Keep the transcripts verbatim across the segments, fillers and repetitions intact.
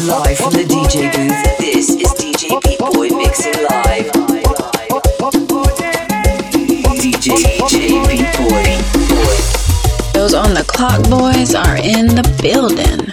Live from the D J booth, this is D J Beat Boy mixing live. D J D J Beat Boy. Those on the clock boys are in the building.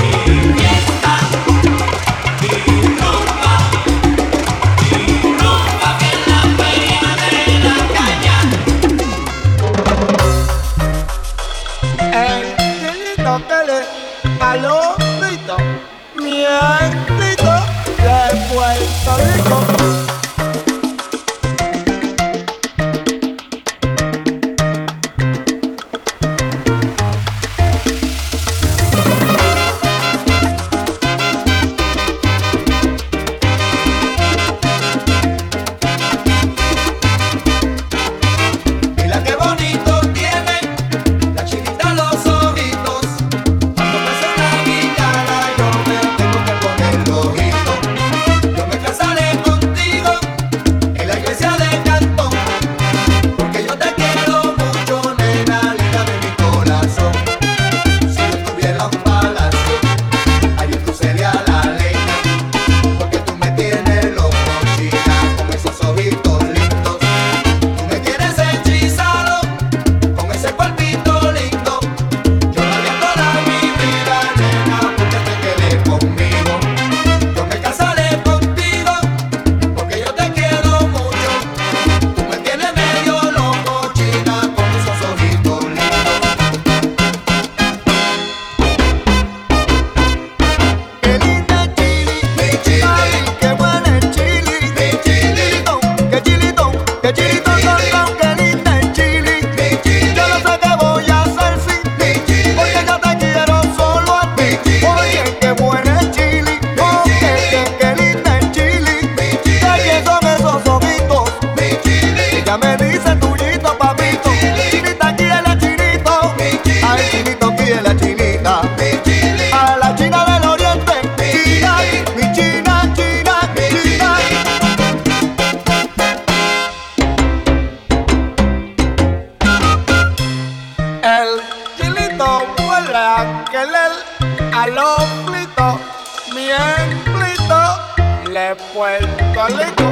Rumba, de Puerto Rico.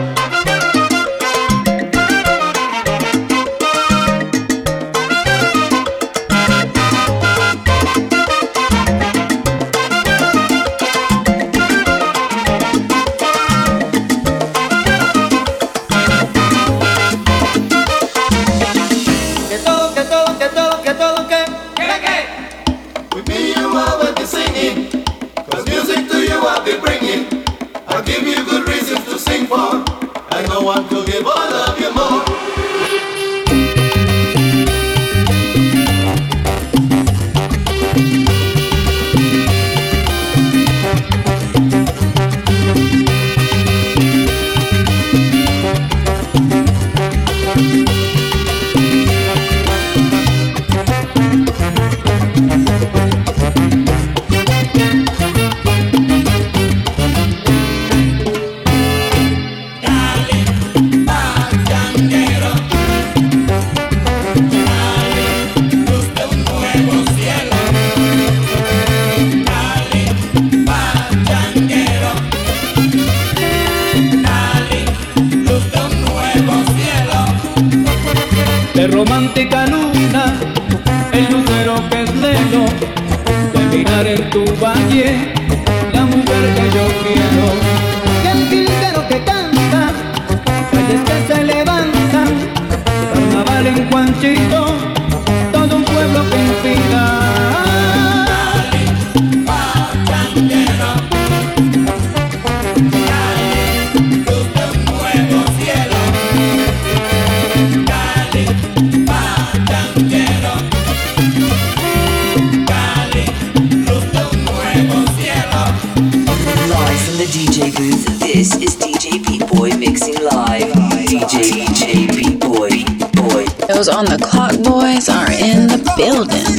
De romántica luna, el lucero que es lelo, de mirar en tu valle, la mujer que yo quiero. Y el jilguero que canta, calles que se levantan, carnaval en Juanchito, todo un pueblo que inspira. D J booth. This is D J Beat-Boy mixing live. D J D J Beat-Boy, Beat-Boy. Those on the clock boys are in the building.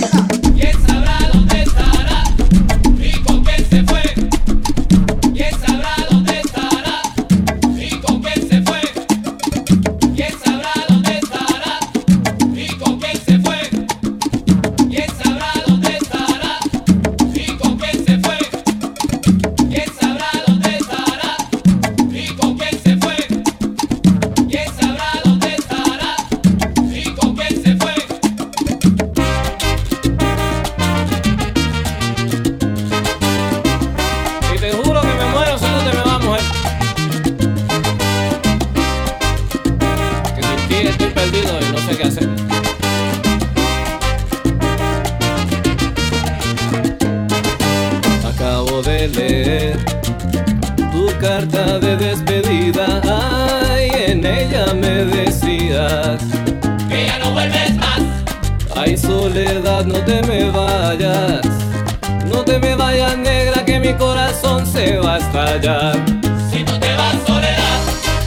Acabo de leer tu carta de despedida. Ay, en ella me decías que ya no vuelves más. Ay, soledad, no te me vayas, no te me vayas, negra, que mi corazón se va a estallar. Si tú te vas, soledad,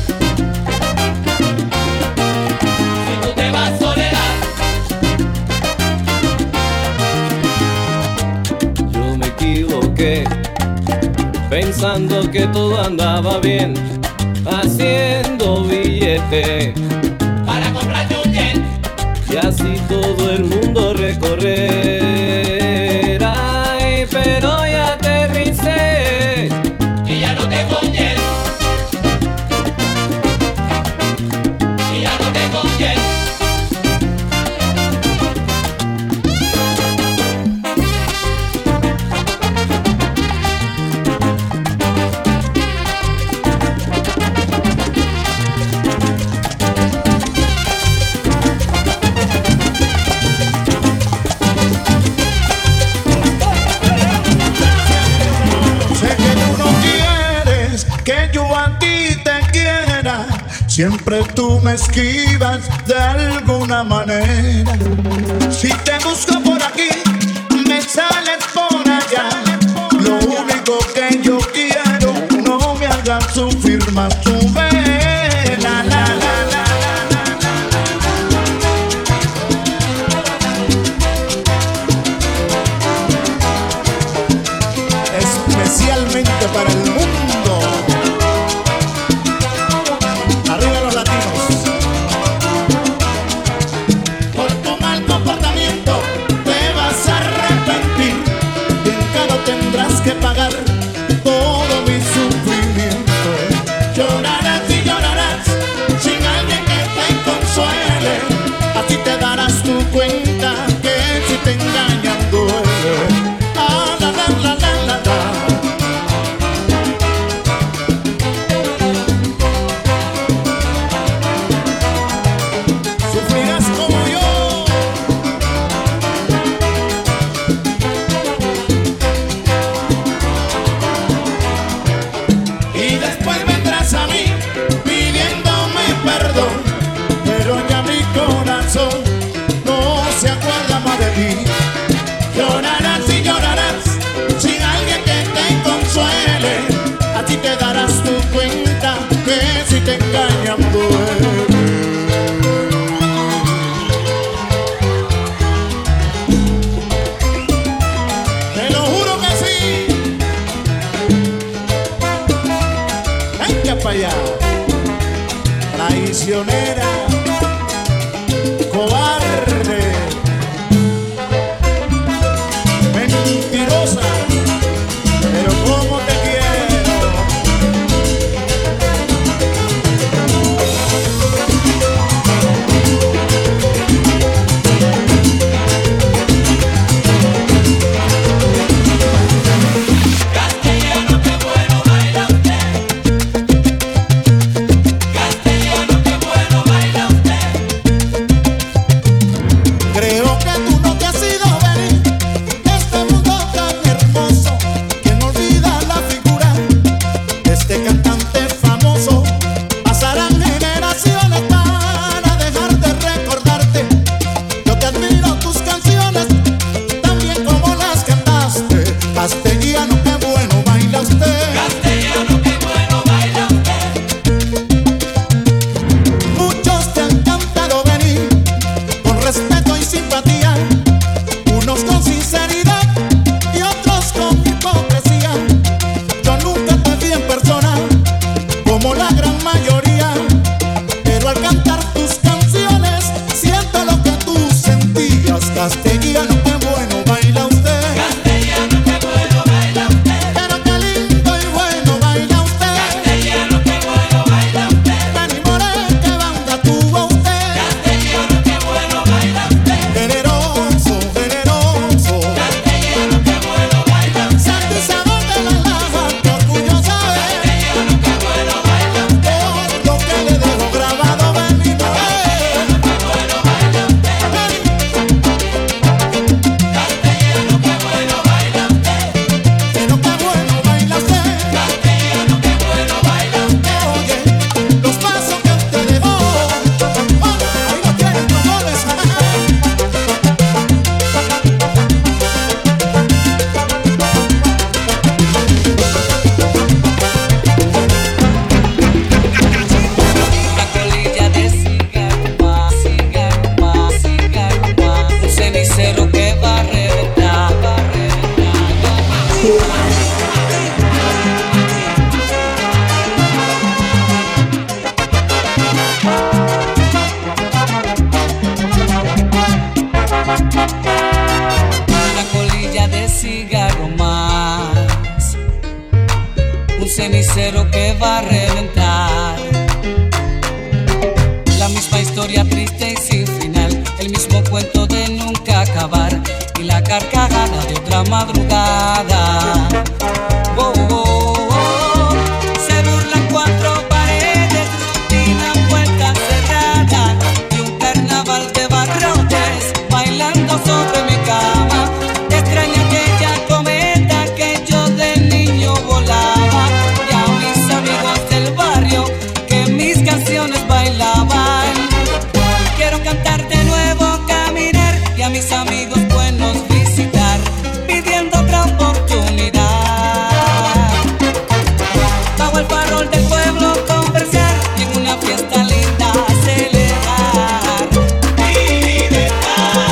si tú te vas, soledad. Yo me equivoqué pensando que todo andaba bien, haciendo billete para comprarte un jet y así todo el mundo recorrer. Ay, pero ya aterricé y ya no tengo jet, y ya no tengo jet. Siempre tú me esquivas de alguna manera. Si te busco por aquí, me sales por allá. Lo único que yo quiero, no me hagas sufrir más tu vela. La, la, la, la. Especialmente para el mundo. Tendrás que pagar todo mi sufrimiento. ti. Llorarás y llorarás sin alguien que te consuele. A ti te darás tu cuenta que si te engañan duele. Te lo juro que sí. Venga para allá. Traicionera, cobarde, mentirosa, pero como te quiero. Castellano, qué bueno baila usted. Castellano, qué bueno baila usted. Creo que tú no te has ido venir de este mundo tan hermoso. Quien olvida la figura de este cantante famoso. Pasarán generaciones para dejar de recordarte. Yo te admiro tus canciones, también como las cantaste. Castellano, qué bueno baila usted. Castellano, qué bueno baila usted. Muchos te han cantado venir con respeto y simpatía, unos con sinceridad y otros con hipocresía. Yo nunca te vi en persona como la gran mayoría, pero al cantar tus canciones siento lo que tú sentías. Castellano, qué bueno baila usted. Castellano, qué bueno baila usted. Pero qué lindo y bueno baila usted. Castellano, qué bueno baila usted. Benny Moré, qué banda tuvo usted. Castellano, qué bueno baila usted. Generoso, generoso. Castellano, qué bueno baila usted. Santo Isabel de la Laja, qué orgullo sabe. Castellano, qué bueno baila usted. Todo lo que le dejo grabado Benny Moré. Qué bueno baila usted. Castellano, qué bueno baila usted. Pero qué bueno baila usted. Castellano, qué bueno baila usted. Oye, los pasos que usted dejó. Oh, ahí lo tienen, tambores. Una colilla de cigarro más, cigarro más, cigarro más. Un cenicero que va a reventar, va a reventar. Una colilla de cigarro más. Un cenicero que va a reventar. La misma historia triste y sin final, el mismo cuento de nunca acabar y la carcajada de otra madrugada. Oh, oh, oh. Se burlan cuatro paredes, rutina puerta cerrada y un carnaval de barrotes bailando sobre mi cama. Extraña aquella cometa que yo de niño volaba y a mis amigos del barrio que mis canciones bailaban. Quiero cantar de nuevo, caminar y a mis amigos buenos visitar, pidiendo otra oportunidad. Bajo el farol del pueblo conversar y en una fiesta linda celebrar mi libertad.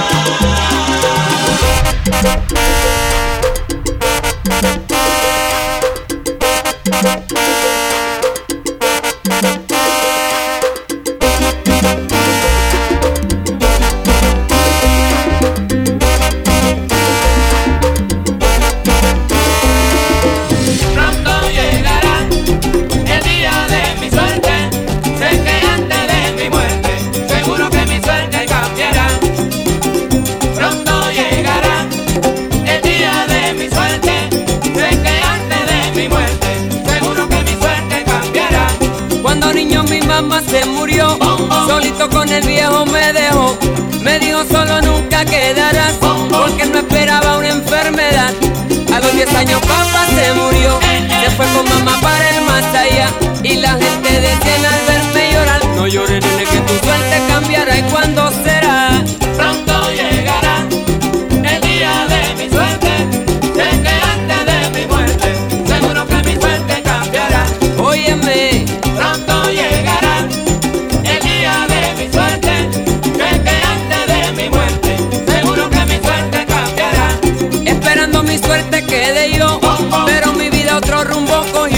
Pronto llegará el día de mi suerte. Sé que antes de mi muerte, seguro que mi suerte cambiará. Pronto llegará el día de mi suerte. Sé que antes de mi muerte, seguro que mi suerte cambiará. Cuando niño mi mamá se murió, solito con el viejo me dejó. Me dijo solo nunca quedarás, porque no esperaba una enfermedad. A los diez años papá se murió, se fue con mamá para el más allá. Y la gente decía al verme llorar, no llores nene que tu suerte cambiará. ¿Y cuándo será? Pronto llegará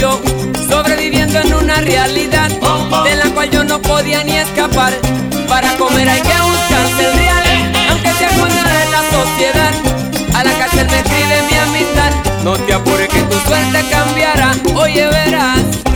yo, sobreviviendo en una realidad de la cual yo no podía ni escapar. Para comer hay que buscarse el real, aunque sea cuando de la sociedad. A la cárcel me escribe mi amistad, no te apures que tu suerte cambiará, oye verás.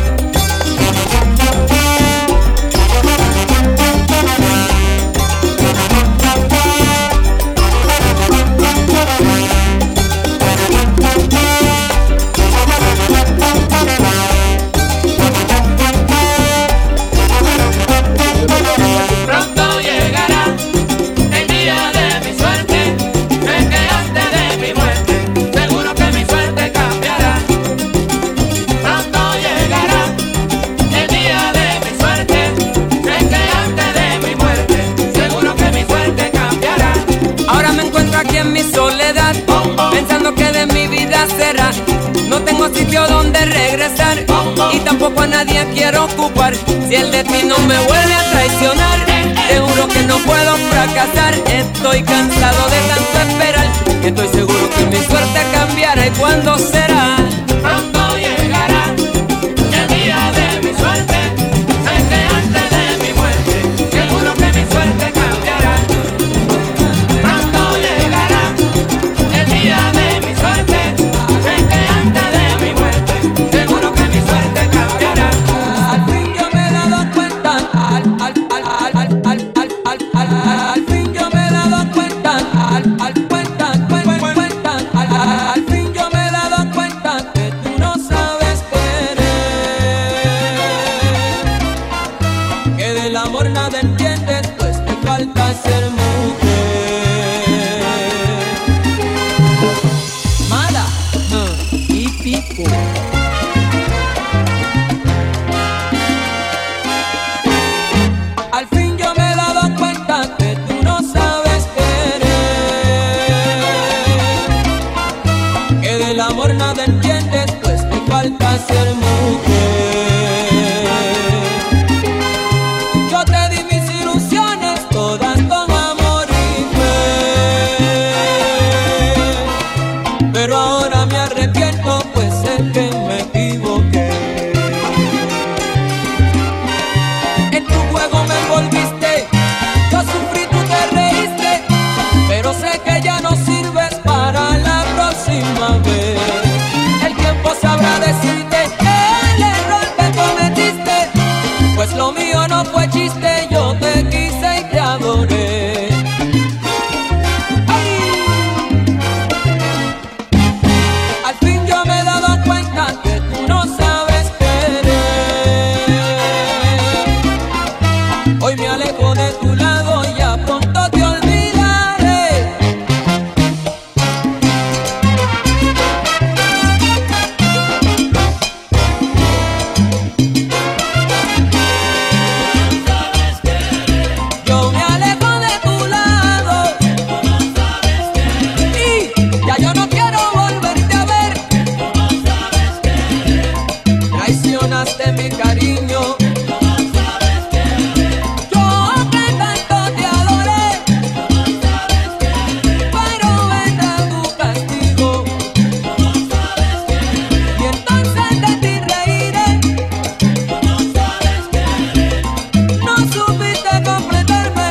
Pronto llegará el día de mi suerte, sé que antes de mi muerte, seguro que mi suerte cambiará. Pronto llegará el día de mi suerte, sé que antes de mi muerte, seguro que mi suerte cambiará. Ahora me encuentro aquí en mi soledad, pensando que de mi vida será. No tengo sitio donde regresar y tampoco a nadie quiero ocupar. Si el destino me vuelve a traicionar, te juro que no puedo fracasar. Estoy cansado de tanto esperar, que estoy seguro que mi suerte cambiará. ¿Y cuándo será? Pronto llegará el día de mi suerte, sé que antes de mi muerte, seguro que mi suerte cambiará. Pronto llegará el día de mi suerte, sé que antes de mi muerte, seguro que mi suerte cambiará. Al fin yo me he dado cuenta, al, al, al, al, al, al, al, al, al fin yo me he dado cuenta, al, al, cuenta, cuen, cuenta, al, al, al fin yo me he dado cuenta que tú no sabes querer, que del amor nada entiendes, pues te falta ser mujer. Mala y pico. Al fin yo me he dado cuenta que tú no sabes querer, que del amor nada entiendes, pues te falta ser mujer. Yo te di mis ilusiones todas con amor y fe, pero ahora me arrepiento, pues sé que me equivoqué. En tu juego me envolviste, yo sufrí, tú te reíste, pero sé que ya no sirves para la próxima vez. El tiempo sabrá decirte el error que cometiste, pues lo mío no fue chiste, yo te quise y te adoré. ¡Ay! Al fin yo me he dado cuenta que tú no sabes querer. Hoy me alejo de tu lado y ya pronto te olvidaré. Yo me alejo de tu lado y ya yo no quiero volverte a ver. Traicionaste mi cariño, yo que tanto te adoré, pero vendrá tu castigo y entonces de ti reiré. No supiste completarme,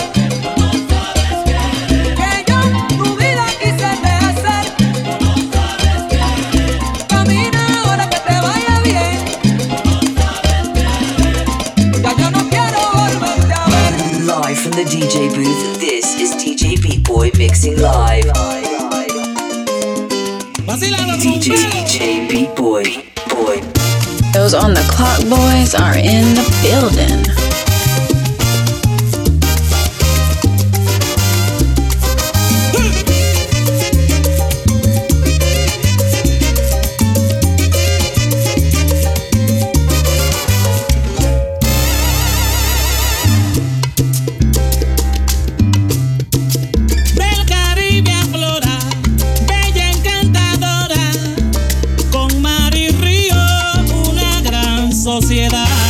que yo tu vida quise rehacer. Camina ahora que te vaya bien, ya yo no quiero volverte a ver. Live from the D J booth, this is D J Beat Boy mixing live. D J D J Beat Boy, boy. Those on the clock boys are in the building. Del Caribe a Flora, bella encantadora, con mar y río, una gran sociedad.